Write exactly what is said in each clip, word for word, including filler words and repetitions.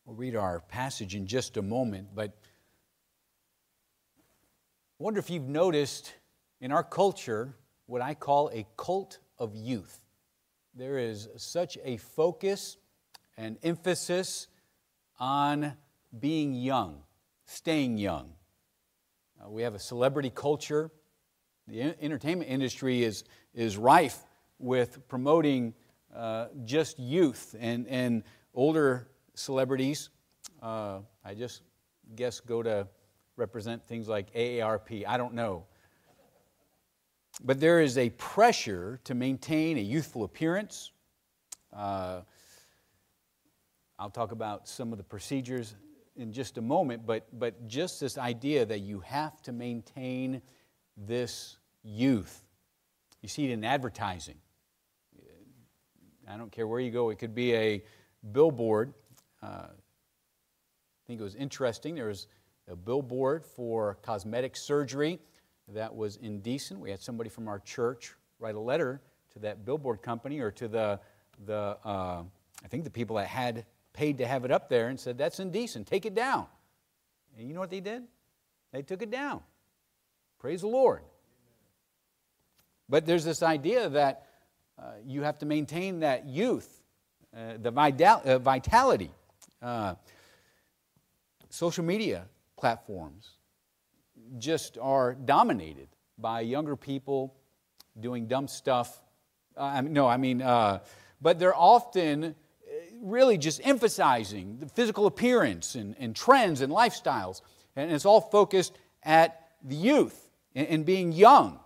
We'll read our passage in just a moment, but I wonder if you've noticed in our culture what I call a cult of youth. There is such a focus and emphasis on being young, staying young. Uh, we have a celebrity culture. The entertainment industry is, is rife with promoting uh, just youth and, and older celebrities. Uh, I just guess go to represent things like A A R P. I don't know. But there is a pressure to maintain a youthful appearance. Uh, I'll talk about some of the procedures in just a moment, but, but just this idea that you have to maintain this youth. You see it in advertising. I don't care where you go. It could be a billboard. Uh, I think it was interesting. There was a billboard for cosmetic surgery that was indecent. We had somebody from our church write a letter to that billboard company or to the, the uh, I think the people that had paid to have it up there and said, that's indecent, take it down. And you know what they did? They took it down. Praise the Lord. But there's this idea that uh, you have to maintain that youth, uh, the vital, uh, vitality. Uh, social media platforms just are dominated by younger people doing dumb stuff. Uh, I mean, no, I mean, uh, but they're often really just emphasizing the physical appearance and, and trends and lifestyles. And it's all focused at the youth and, and being young.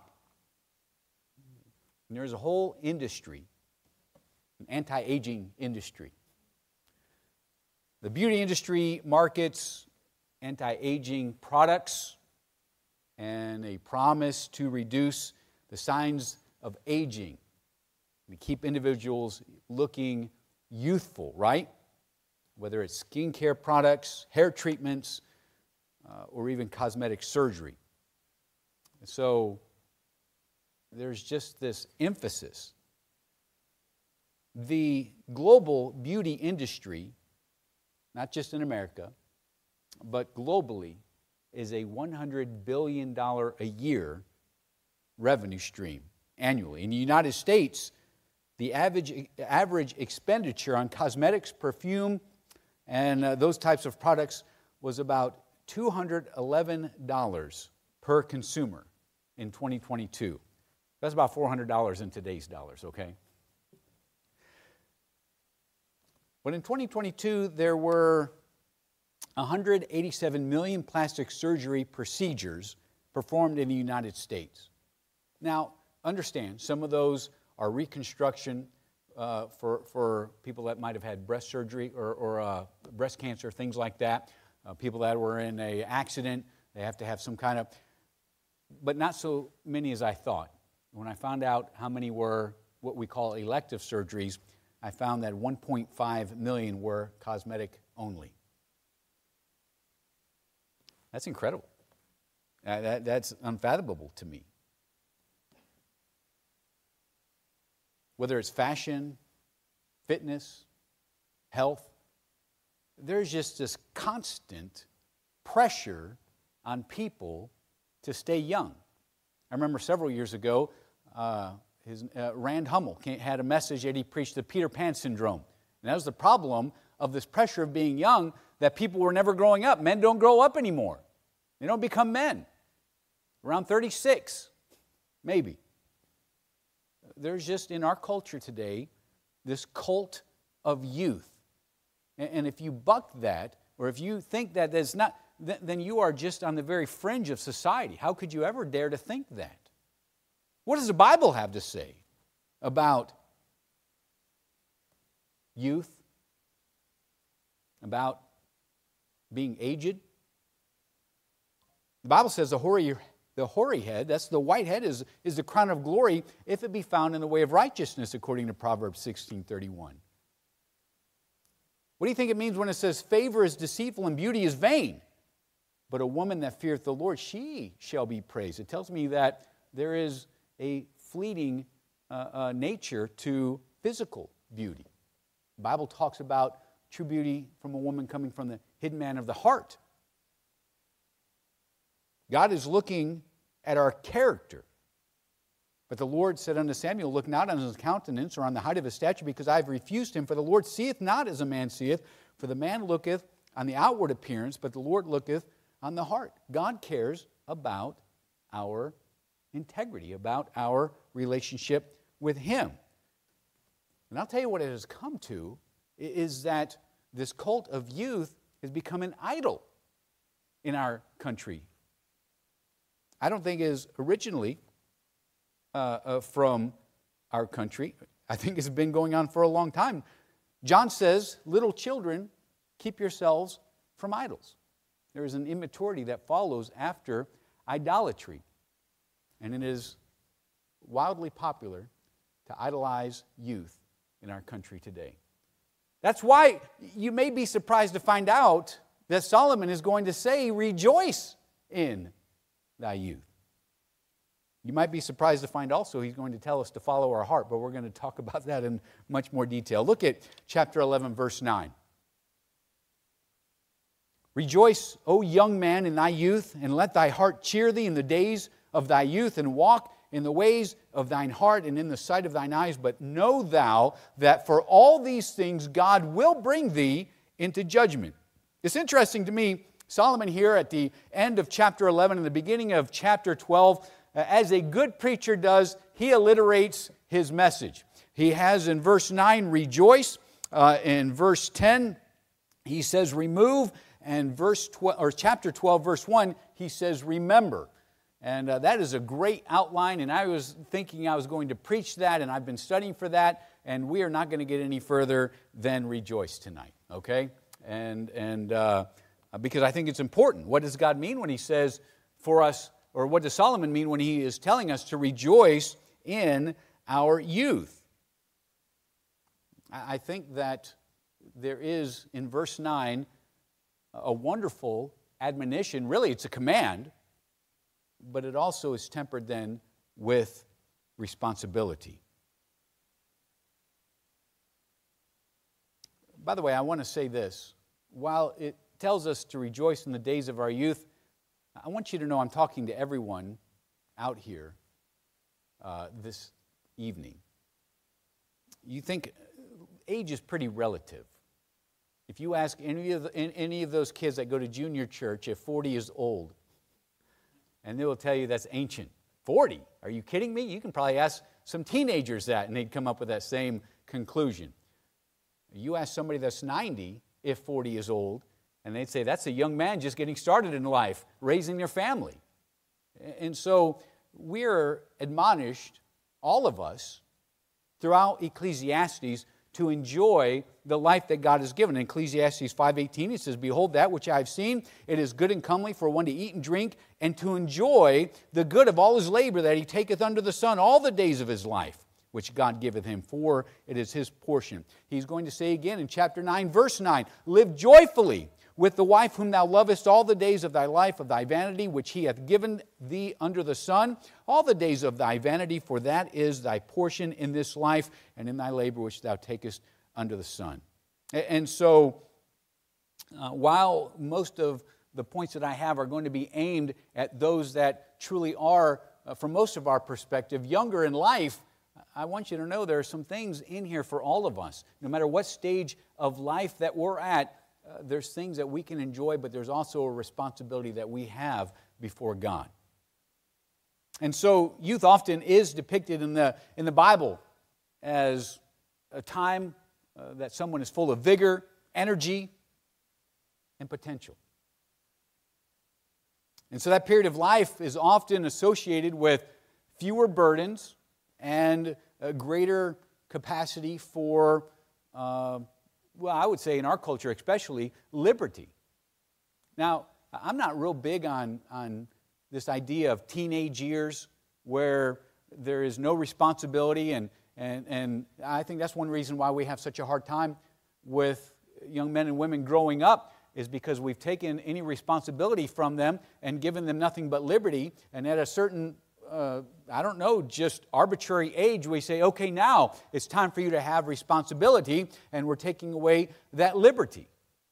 And there's a whole industry, an anti-aging industry. The beauty industry markets anti-aging products and a promise to reduce the signs of aging, to keep individuals looking youthful, right? Whether it's skincare products, hair treatments, uh, or even cosmetic surgery. So there's just this emphasis. The global beauty industry, not just in America, but globally, is a one hundred billion dollars a year revenue stream annually. In the United States, the average, average expenditure on cosmetics, perfume, and uh, those types of products was about two hundred eleven dollars per consumer in twenty twenty-two. That's about four hundred dollars in today's dollars, okay? But in twenty twenty-two, there were one hundred eighty-seven million plastic surgery procedures performed in the United States. Now, understand, some of those are reconstruction uh, for, for people that might have had breast surgery or, or uh, breast cancer, things like that. Uh, people that were in an accident, they have to have some kind of, but not so many as I thought. When I found out how many were what we call elective surgeries, I found that one point five million were cosmetic only. That's incredible. Uh, that, that's unfathomable to me. Whether it's fashion, fitness, health, there's just this constant pressure on people to stay young. I remember several years ago, uh, his, uh, Rand Hummel came, had a message that he preached, the Peter Pan syndrome. And that was the problem of this pressure of being young, that people were never growing up. Men don't grow up anymore. They don't become men. Around thirty-six, maybe. There's just, in our culture today, this cult of youth. And if you buck that, or if you think that there's not, then you are just on the very fringe of society. How could you ever dare to think that? What does the Bible have to say about youth? About being aged? The Bible says the hoary, the hoary head, that's the white head, is, is the crown of glory if it be found in the way of righteousness, according to Proverbs sixteen thirty-one. What do you think it means when it says favor is deceitful and beauty is vain? But a woman that feareth the Lord, she shall be praised. It tells me that there is a fleeting uh, uh, nature to physical beauty. The Bible talks about true beauty from a woman coming from the hidden man of the heart. God is looking at our character. But the Lord said unto Samuel, look not on his countenance or on the height of his stature, because I have refused him. For the Lord seeth not as a man seeth, for the man looketh on the outward appearance, but the Lord looketh on the heart. God cares about our integrity, about our relationship with him. And I'll tell you what it has come to, is that this cult of youth has become an idol in our country. I don't think it is originally uh, uh, from our country. I think it's been going on for a long time. John says, little children, keep yourselves from idols. There is an immaturity that follows after idolatry. And it is wildly popular to idolize youth in our country today. That's why you may be surprised to find out that Solomon is going to say, rejoice in thy youth. You might be surprised to find also he's going to tell us to follow our heart, but we're going to talk about that in much more detail. Look at chapter eleven, verse nine. Rejoice, O young man, in thy youth, and let thy heart cheer thee in the days of thy youth, and walk in the ways of thine heart and in the sight of thine eyes. But know thou that for all these things God will bring thee into judgment. It's interesting to me, Solomon here at the end of chapter eleven and the beginning of chapter twelve, as a good preacher does, he alliterates his message. He has in verse nine, rejoice. Uh, in verse ten, he says, remove. And verse twelve, or chapter twelve, verse one, he says, remember. And uh, that is a great outline, and I was thinking I was going to preach that, and I've been studying for that, and we are not going to get any further than rejoice tonight, okay? And, and uh, because I think it's important. What does God mean when he says for us, or what does Solomon mean when he is telling us to rejoice in our youth? I think that there is, in verse nine, a wonderful admonition. Really, it's a command, but it also is tempered then with responsibility. By the way, I want to say this. While it tells us to rejoice in the days of our youth, I want you to know I'm talking to everyone out here uh, this evening. You think age is pretty relative. If you ask any of, the, any of those kids that go to junior church if forty is old, and they will tell you that's ancient. forty? Are you kidding me? You can probably ask some teenagers that, and they'd come up with that same conclusion. You ask somebody that's ninety if forty is old, and they'd say that's a young man just getting started in life, raising their family. And so we're admonished, all of us, throughout Ecclesiastes, to enjoy the life that God has given. In Ecclesiastes five eighteen, it says, behold, that which I have seen, it is good and comely for one to eat and drink, and to enjoy the good of all his labor that he taketh under the sun all the days of his life, which God giveth him, for it is his portion. He's going to say again in chapter nine, verse nine, live joyfully with the wife whom thou lovest all the days of thy life, of thy vanity, which he hath given thee under the sun, all the days of thy vanity, for that is thy portion in this life, and in thy labor which thou takest under the sun. And so, uh, while most of the points that I have are going to be aimed at those that truly are, uh, from most of our perspective, younger in life, I want you to know there are some things in here for all of us. No matter what stage of life that we're at, uh, there's things that we can enjoy, but there's also a responsibility that we have before God. And so youth often is depicted in the, in the Bible as a time uh, that someone is full of vigor, energy, and potential. And so that period of life is often associated with fewer burdens and a greater capacity for, uh, well, I would say in our culture especially, liberty. Now, I'm not real big on, on this idea of teenage years where there is no responsibility, and, and, and I think that's one reason why we have such a hard time with young men and women growing up, is because we've taken any responsibility from them and given them nothing but liberty, and at a certain uh, I don't know, just arbitrary age, we say, okay, now it's time for you to have responsibility, and we're taking away that liberty.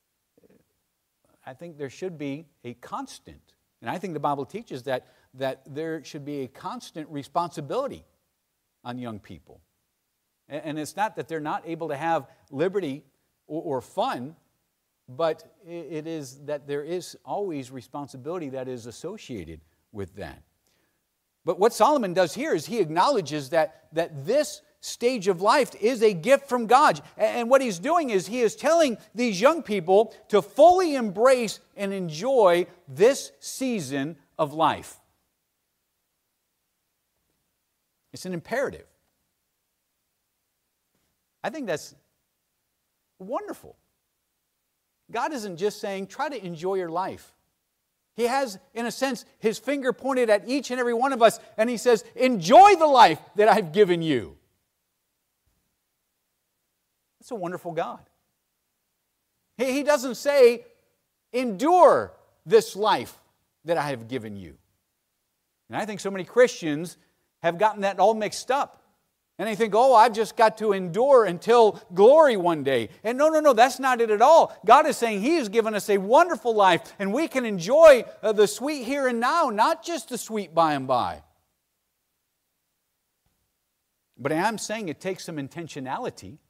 I think there should be a constant, and I think the Bible teaches that, that there should be a constant responsibility on young people. And, and it's not that they're not able to have liberty or, or fun, but it is that there is always responsibility that is associated with that. But what Solomon does here is he acknowledges that, that this stage of life is a gift from God. And what he's doing is he is telling these young people to fully embrace and enjoy this season of life. It's an imperative. I think that's wonderful. God isn't just saying, try to enjoy your life. He has, in a sense, His finger pointed at each and every one of us, and He says, enjoy the life that I've given you. That's a wonderful God. He, he doesn't say, endure this life that I have given you. And I think so many Christians have gotten that all mixed up. And they think, oh, I've just got to endure until glory one day. And no, no, no, that's not it at all. God is saying He has given us a wonderful life, and we can enjoy uh, the sweet here and now, not just the sweet by and by. But I am saying it takes some intentionality.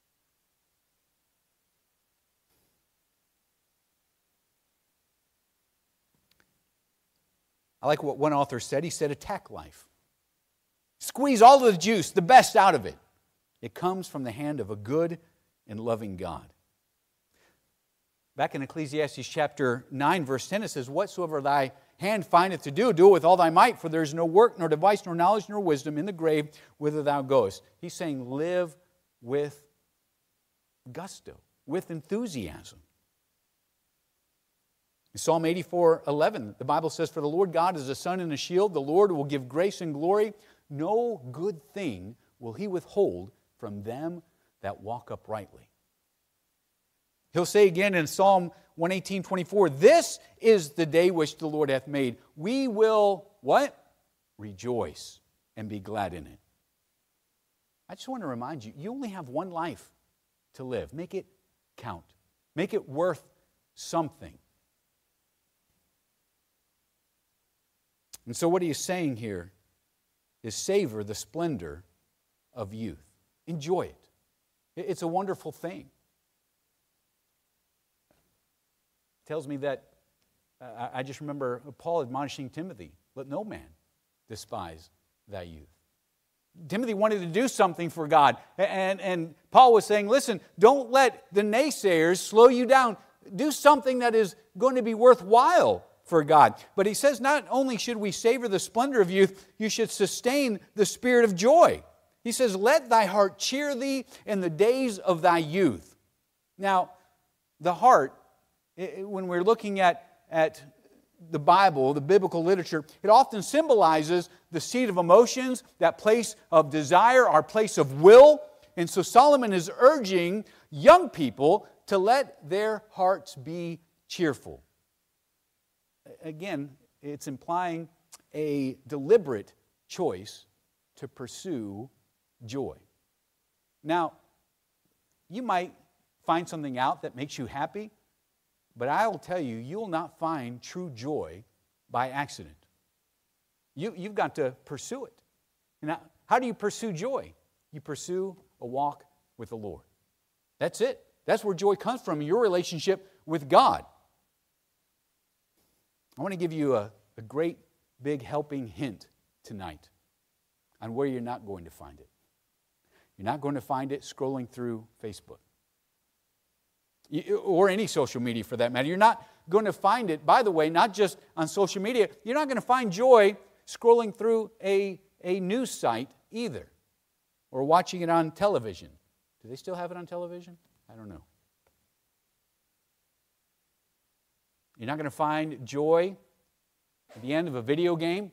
I like what one author said. He said, attack life. Squeeze all of the juice, the best out of it. It comes from the hand of a good and loving God. Back in Ecclesiastes chapter nine, verse ten, it says, whatsoever thy hand findeth to do, do it with all thy might, for there is no work, nor device, nor knowledge, nor wisdom in the grave whither thou goest. He's saying, live with gusto, with enthusiasm. In Psalm eighty-four eleven, the Bible says, for the Lord God is a sun and a shield. The Lord will give grace and glory. No good thing will He withhold from them that walk uprightly. He'll say again in Psalm one eighteen twenty-four, this is the day which the Lord hath made. We will, what? Rejoice and be glad in it. I just want to remind you, you only have one life to live. Make it count. Make it worth something. And so what he is saying here is savor the splendor of youth. Enjoy it. It's a wonderful thing. It tells me that, uh, I just remember Paul admonishing Timothy, let no man despise thy youth. Timothy wanted to do something for God. And, and Paul was saying, listen, don't let the naysayers slow you down. Do something that is going to be worthwhile for God. But he says not only should we savor the splendor of youth, you should sustain the spirit of joy. He says, let thy heart cheer thee in the days of thy youth. Now, the heart, when we're looking at, at the Bible, the biblical literature, it often symbolizes the seat of emotions, that place of desire, our place of will. And so Solomon is urging young people to let their hearts be cheerful. Again, it's implying a deliberate choice to pursue joy. Now, you might find something out that makes you happy, but I will tell you, you will not find true joy by accident. You, you've got to pursue it. Now, how do you pursue joy? You pursue a walk with the Lord. That's it. That's where joy comes from, your relationship with God. I want to give you a, a great big helping hint tonight on where you're not going to find it. You're not going to find it scrolling through Facebook you, or any social media for that matter. You're not going to find it, by the way, not just on social media. You're not going to find joy scrolling through a, a news site either, or watching it on television. Do they still have it on television? I don't know. You're not going to find joy at the end of a video game.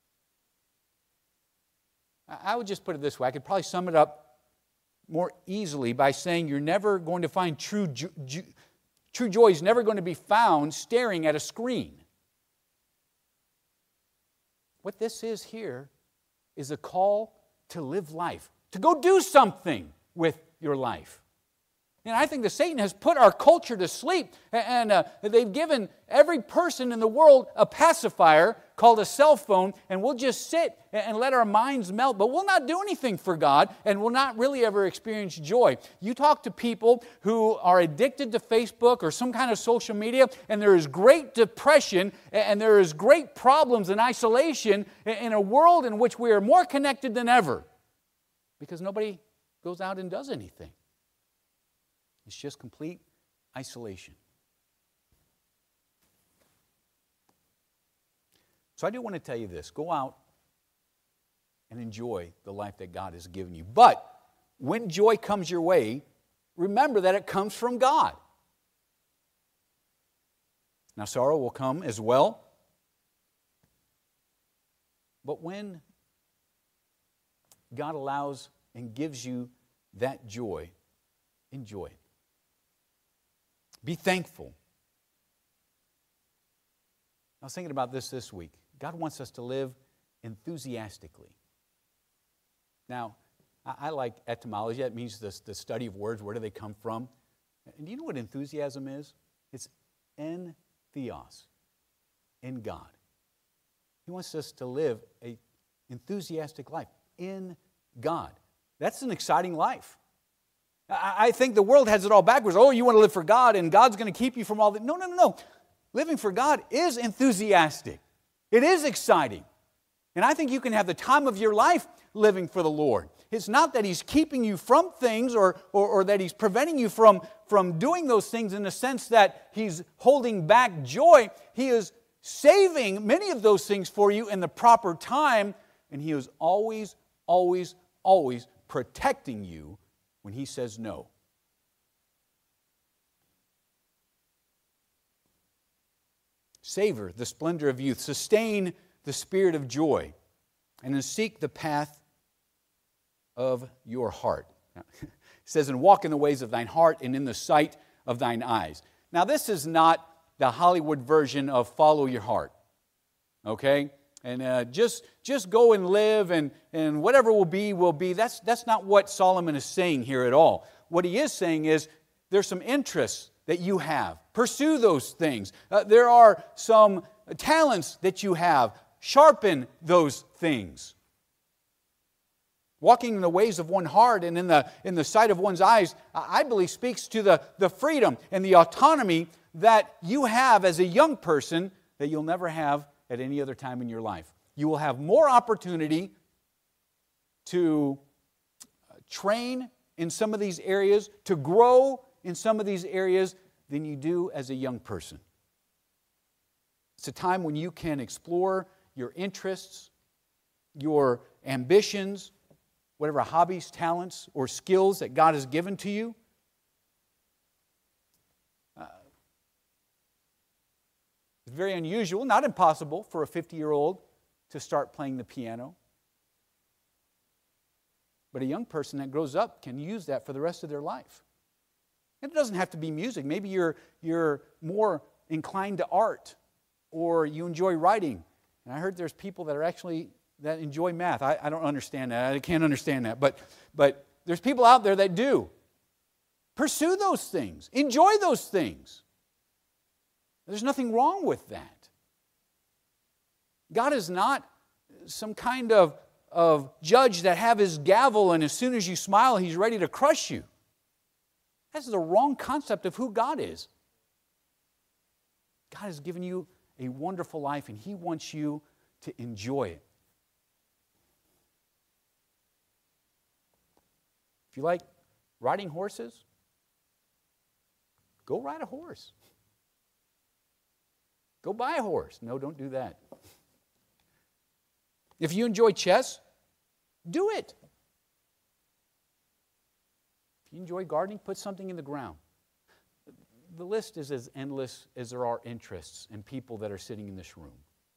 I would just put it this way. I could probably sum it up more easily by saying you're never going to find true jo- jo- true joy is never going to be found staring at a screen. What this is here is a call to live life, to go do something with your life. And I think that Satan has put our culture to sleep, and uh, they've given every person in the world a pacifier called a cell phone, and we'll just sit and let our minds melt, but we'll not do anything for God, and we'll not really ever experience joy. You talk to people who are addicted to Facebook or some kind of social media, and there is great depression, and there is great problems and isolation in a world in which we are more connected than ever, because nobody goes out and does anything. It's just complete isolation. So I do want to tell you this. Go out and enjoy the life that God has given you. But when joy comes your way, remember that it comes from God. Now sorrow will come as well. But when God allows and gives you that joy, enjoy it. Be thankful. I was thinking about this this week. God wants us to live enthusiastically. Now, I, I like etymology. That means the, the study of words. Where do they come from? And do you know what enthusiasm is? It's en theos, in God. He wants us to live an enthusiastic life in God. That's an exciting life. I think the world has it all backwards. Oh, you want to live for God and God's going to keep you from all that. No, no, no, no. Living for God is enthusiastic. It is exciting. And I think you can have the time of your life living for the Lord. It's not that He's keeping you from things or, or, or that He's preventing you from, from doing those things in the sense that He's holding back joy. He is saving many of those things for you in the proper time, and He is always, always, always protecting you when He says no. Savor the splendor of youth. Sustain the spirit of joy. And then seek the path of your heart. Now, it says, and walk in the ways of thine heart and in the sight of thine eyes. Now, this is not the Hollywood version of follow your heart. Okay? And uh, just, just go and live and, and whatever will be, will be. That's, that's not what Solomon is saying here at all. What he is saying is there's some interests that you have. Pursue those things. Uh, there are some talents that you have. Sharpen those things. Walking in the ways of one heart and in the, in the sight of one's eyes, I believe speaks to the, the freedom and the autonomy that you have as a young person that you'll never have at any other time in your life. You will have more opportunity to train in some of these areas, to grow in some of these areas than you do as a young person. It's a time when you can explore your interests, your ambitions, whatever hobbies, talents, or skills that God has given to you. Uh, it's very unusual, not impossible, for a fifty-year-old to start playing the piano. But a young person that grows up can use that for the rest of their life. And it doesn't have to be music. Maybe you're, you're more inclined to art, or you enjoy writing. And I heard there's people that are actually, that enjoy math. I, I don't understand that. I can't understand that. But, but there's people out there that do. Pursue those things. Enjoy those things. There's nothing wrong with that. God is not some kind of, of judge that have His gavel and as soon as you smile, He's ready to crush you. That's the wrong concept of who God is. God has given you a wonderful life and He wants you to enjoy it. If you like riding horses, go ride a horse. Go buy a horse. No, don't do that. If you enjoy chess, do it. If you enjoy gardening, put something in the ground. The list is as endless as there are interests and people that are sitting in this room.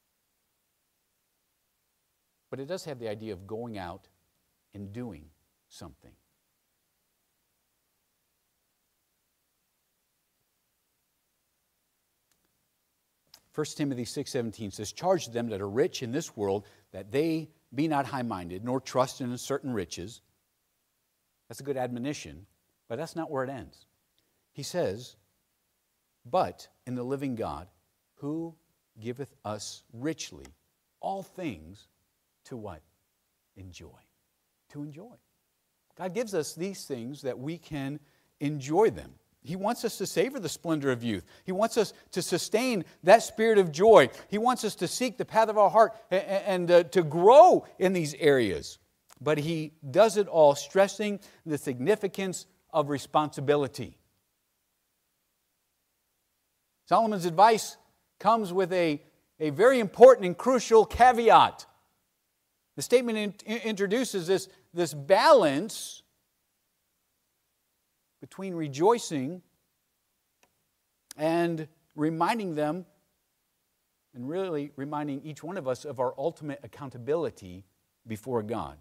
But it does have the idea of going out and doing something. First Timothy six seventeen says, charge them that are rich in this world, that they be not high-minded, nor trust in certain riches. That's a good admonition, but that's not where it ends. He says, but in the living God, who giveth us richly all things to what? Enjoy. To enjoy. God gives us these things that we can enjoy them. He wants us to savor the splendor of youth. He wants us to sustain that spirit of joy. He wants us to seek the path of our heart and, and uh, to grow in these areas. But He does it all stressing the significance of responsibility. Solomon's advice comes with a, a very important and crucial caveat. The statement in, introduces this, this balance between rejoicing and reminding them, and really reminding each one of us of our ultimate accountability before God.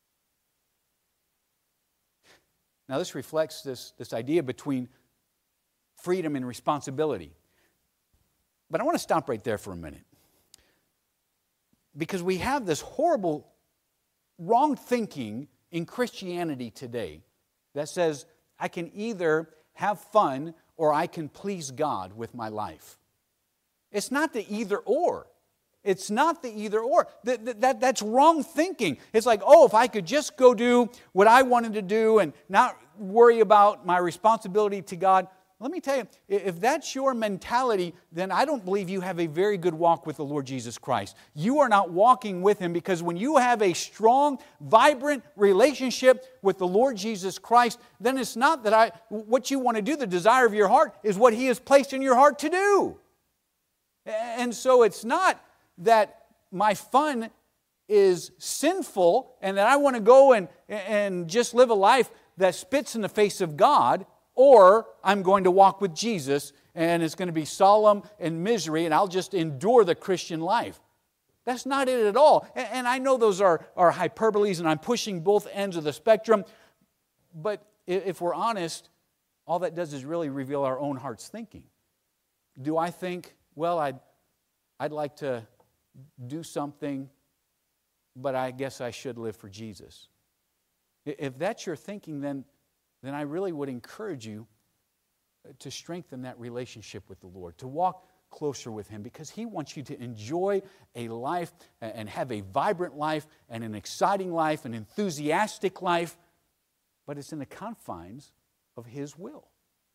Now this reflects this, this idea between freedom and responsibility. But I want to stop right there for a minute. Because we have this horrible, wrong thinking in Christianity today that says, I can either have fun or I can please God with my life. It's not the either or. It's not the either or. That, that, that, that's wrong thinking. It's like, oh, if I could just go do what I wanted to do and not worry about my responsibility to God. Let me tell you, if that's your mentality, then I don't believe you have a very good walk with the Lord Jesus Christ. You are not walking with Him, because when you have a strong, vibrant relationship with the Lord Jesus Christ, then it's not that I, what you want to do, the desire of your heart, is what He has placed in your heart to do. And so it's not that my fun is sinful and that I want to go and, and just live a life that spits in the face of God, or I'm going to walk with Jesus and it's going to be solemn and misery and I'll just endure the Christian life. That's not it at all. And I know those are, are hyperboles and I'm pushing both ends of the spectrum, but if we're honest, all that does is really reveal our own heart's thinking. Do I think, well, I'd, I'd like to do something, but I guess I should live for Jesus? If that's your thinking, then then I really would encourage you to strengthen that relationship with the Lord, to walk closer with Him, because He wants you to enjoy a life and have a vibrant life and an exciting life, an enthusiastic life, but it's in the confines of His will.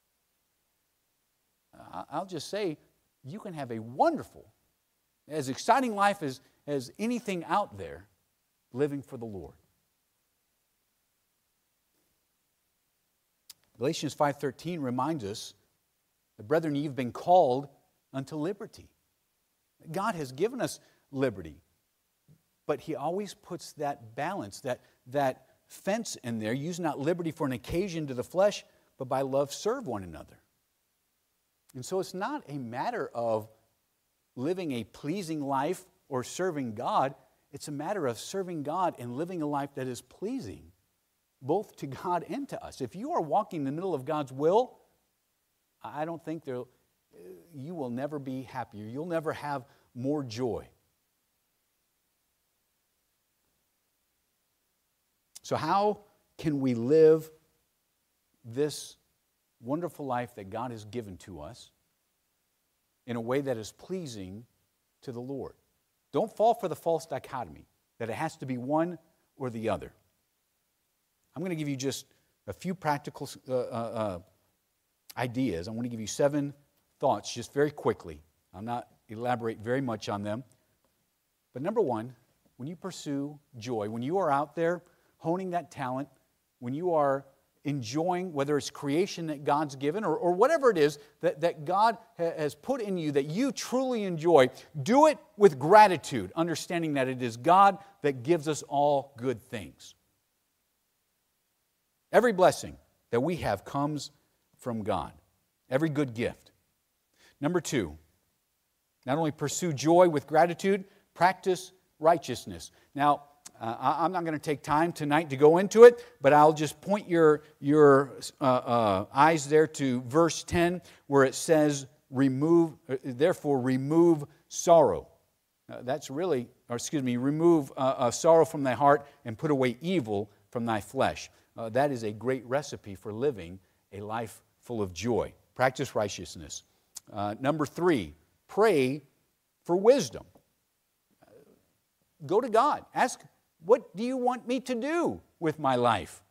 I'll just say, you can have a wonderful, as exciting life as, as anything out there, living for the Lord. Galatians five thirteen reminds us that, brethren, you've been called unto liberty. God has given us liberty, but He always puts that balance, that, that fence in there. Use not liberty for an occasion to the flesh, but by love serve one another. And so it's not a matter of living a pleasing life or serving God. It's a matter of serving God and living a life that is pleasing both to God and to us. If you are walking in the middle of God's will, I don't think there, you will never be happier. You'll never have more joy. So how can we live this wonderful life that God has given to us in a way that is pleasing to the Lord? Don't fall for the false dichotomy that it has to be one or the other. I'm going to give you just a few practical uh, uh, ideas. I want to give you seven thoughts just very quickly. I'll not elaborate very much on them. But number one, when you pursue joy, when you are out there honing that talent, when you are enjoying, whether it's creation that God's given or, or whatever it is that, that God ha- has put in you that you truly enjoy, do it with gratitude, understanding that it is God that gives us all good things. Every blessing that we have comes from God. Every good gift. Number two, not only pursue joy with gratitude, practice righteousness. Now, uh, I'm not going to take time tonight to go into it, but I'll just point your, your uh, uh, eyes there to verse ten, where it says, remove, uh, therefore remove sorrow. Uh, that's really, or excuse me, remove uh, uh, sorrow from thy heart and put away evil from thy flesh. Uh, that is a great recipe for living a life full of joy. Practice righteousness. Uh, number three, pray for wisdom. Uh, go to God. Ask, what do you want me to do with my life?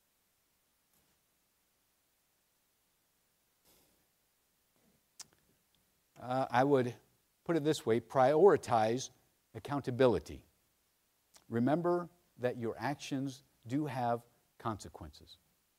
Uh, I would put it this way, prioritize accountability. Remember that your actions do have consequences.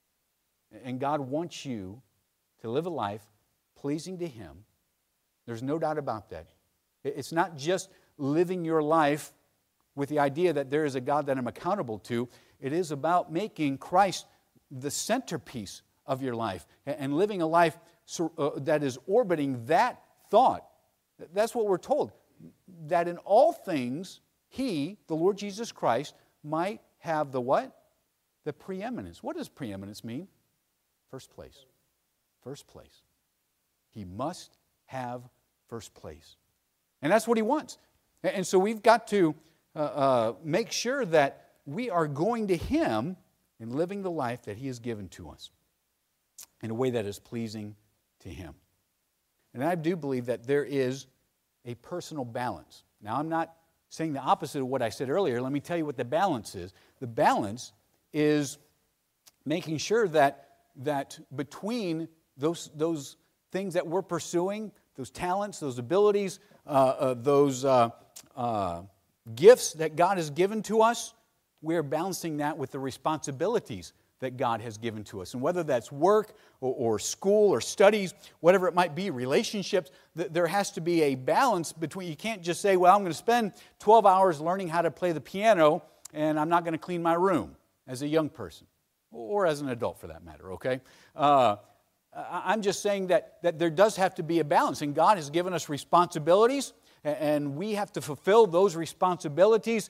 And God wants you to live a life pleasing to Him. There's no doubt about that. It's not just living your life with the idea that there is a God that I'm accountable to. It is about making Christ the centerpiece of your life and living a life that is orbiting that thought. That's what we're told. That in all things, He, the Lord Jesus Christ, might have the what? The preeminence. What does preeminence mean? First place. First place. He must have first place. And that's what He wants. And so we've got to uh, uh, make sure that we are going to Him and living the life that He has given to us in a way that is pleasing to Him. And I do believe that there is a personal balance. Now, I'm not saying the opposite of what I said earlier. Let me tell you what the balance is. The balance is making sure that, that between those, those things that we're pursuing, those talents, those abilities, uh, uh, those uh, uh, gifts that God has given to us, we're balancing that with the responsibilities that God has given to us. And whether that's work or, or school or studies, whatever it might be, relationships, th- there has to be a balance between, you can't just say, well, I'm going to spend twelve hours learning how to play the piano and I'm not going to clean my room as a young person, or as an adult for that matter, okay? Uh, I'm just saying that, that there does have to be a balance, and God has given us responsibilities, and we have to fulfill those responsibilities,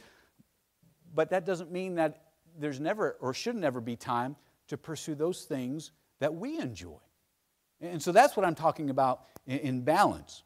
but that doesn't mean that there's never or should never be time to pursue those things that we enjoy. And so that's what I'm talking about in, in balance.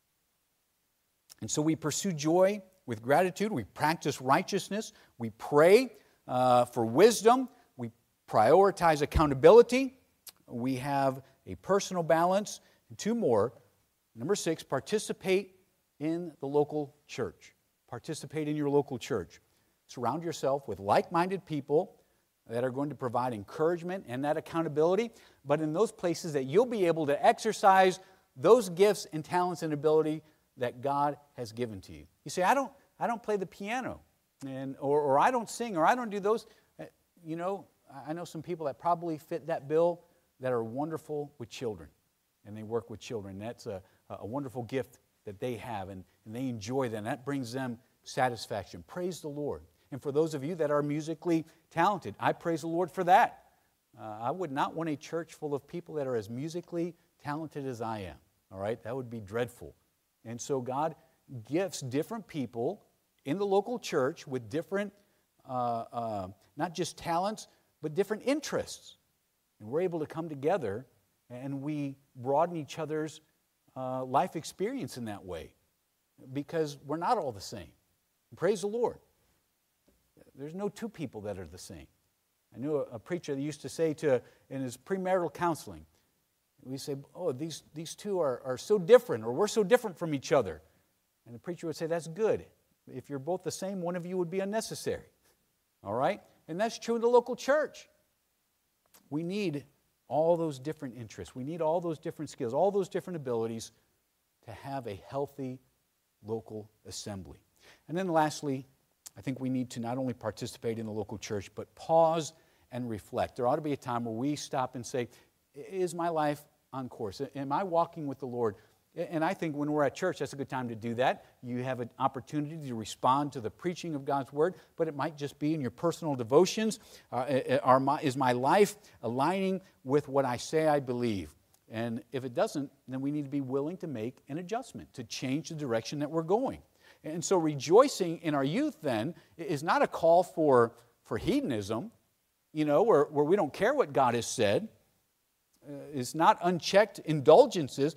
And so we pursue joy with gratitude, we practice righteousness, we pray uh, for wisdom, we prioritize accountability, we have a personal balance, and two more. Number six, participate in the local church. Participate in your local church. Surround yourself with like-minded people that are going to provide encouragement and that accountability, but in those places that you'll be able to exercise those gifts and talents and ability that God has given to you. You say, I don't, I don't play the piano, and or, or I don't sing, or I don't do those. You know, I know some people that probably fit that bill that are wonderful with children, and they work with children. That's a, a wonderful gift that they have, and, and they enjoy that, and that brings them satisfaction. Praise the Lord. And for those of you that are musically talented, I praise the Lord for that. Uh, I would not want a church full of people that are as musically talented as I am. All right? That would be dreadful. And so God gifts different people in the local church with different, uh, uh, not just talents, but different interests. And we're able to come together and we broaden each other's uh, life experience in that way, because we're not all the same. Praise the Lord. There's no two people that are the same. I knew a, a preacher that used to say to, in his premarital counseling, we say, oh, these, these two are, are so different, or we're so different from each other. And the preacher would say, that's good. If you're both the same, one of you would be unnecessary. All right? And that's true in the local church. We need all those different interests. We need all those different skills, all those different abilities to have a healthy local assembly. And then lastly, I think we need to not only participate in the local church, but pause and reflect. There ought to be a time where we stop and say, is my life on course? Am I walking with the Lord? And I think when we're at church, that's a good time to do that. You have an opportunity to respond to the preaching of God's Word, but it might just be in your personal devotions. Uh, are my, is my life aligning with what I say I believe? And if it doesn't, then we need to be willing to make an adjustment, to change the direction that we're going. And so rejoicing in our youth then is not a call for, for hedonism, you know, where, where we don't care what God has said. Uh, it's not unchecked indulgences,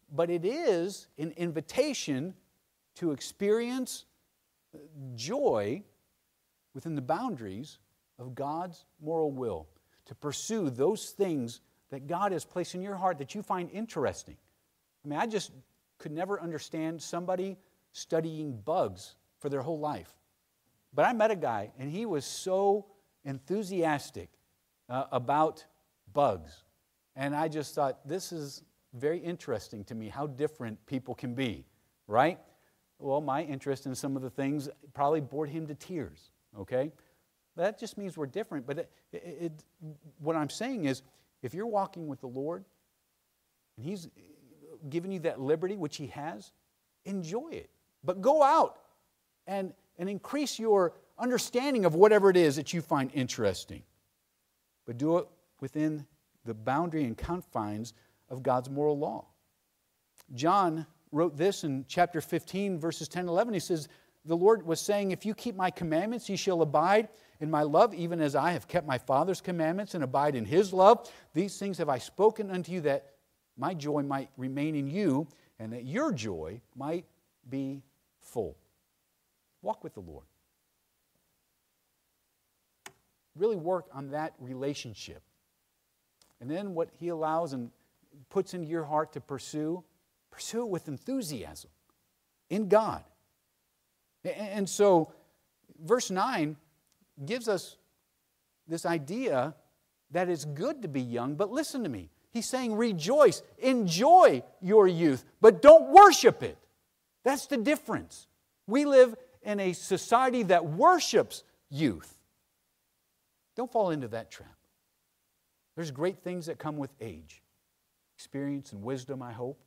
but it is an invitation to experience joy within the boundaries of God's moral will, to pursue those things that God has placed in your heart that you find interesting. I mean, I just could never understand somebody studying bugs for their whole life. But I met a guy, and he was so enthusiastic uh, about bugs. And I just thought, this is very interesting to me, how different people can be, right? Well, my interest in some of the things probably bored him to tears, okay? That just means we're different. But it, it, it, what I'm saying is, if you're walking with the Lord, and He's given you that liberty, which He has, enjoy it. But go out and, and increase your understanding of whatever it is that you find interesting. But do it within the boundary and confines of God's moral law. John wrote this in chapter fifteen, verses ten and eleven. He says, the Lord was saying, if you keep my commandments, ye shall abide in my love, even as I have kept my Father's commandments and abide in His love. These things have I spoken unto you, that my joy might remain in you, and that your joy might be full. Walk with the Lord. Really work on that relationship. And then what He allows and puts into your heart to pursue, pursue it with enthusiasm in God. And so, verse nine gives us this idea that it's good to be young, but listen to me. He's saying rejoice, enjoy your youth, but don't worship it. That's the difference. We live in a society that worships youth. Don't fall into that trap. There's great things that come with age, experience and wisdom, I hope.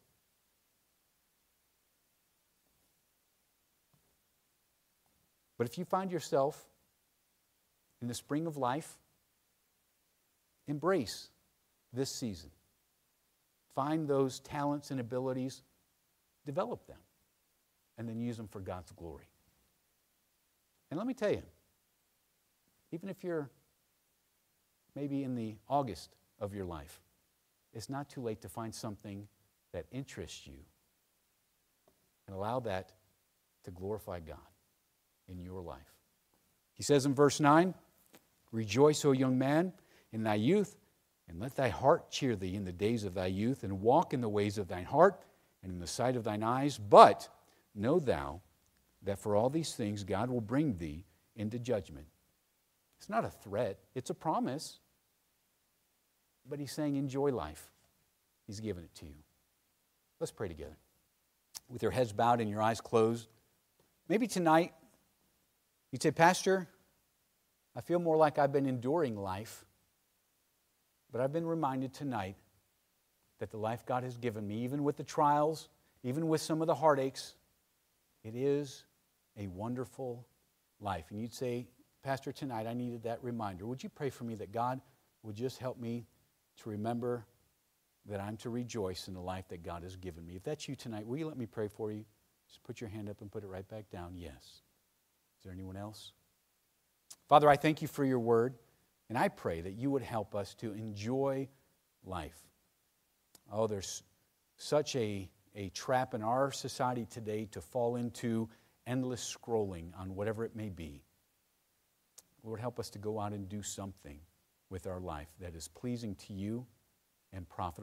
But if you find yourself in the spring of life, embrace this season. Find those talents and abilities, develop them, and then use them for God's glory. And let me tell you, even if you're maybe in the August of your life, it's not too late to find something that interests you and allow that to glorify God in your life. He says in verse nine, rejoice, O young man, in thy youth, and let thy heart cheer thee in the days of thy youth, and walk in the ways of thine heart, and in the sight of thine eyes. But know thou that for all these things God will bring thee into judgment. It's not a threat, it's a promise. But He's saying, enjoy life. He's given it to you. Let's pray together. With your heads bowed and your eyes closed. Maybe tonight, you'd say, Pastor, I feel more like I've been enduring life, but I've been reminded tonight that the life God has given me, even with the trials, even with some of the heartaches, it is a wonderful life. And you'd say, Pastor, tonight I needed that reminder. Would you pray for me that God would just help me to remember that I'm to rejoice in the life that God has given me? If that's you tonight, will you let me pray for you? Just put your hand up and put it right back down. Yes. Is there anyone else? Father, I thank you for your word, and I pray that you would help us to enjoy life. Oh, there's such a, a trap in our society today to fall into endless scrolling on whatever it may be. Lord, help us to go out and do something with our life that is pleasing to you and profitable.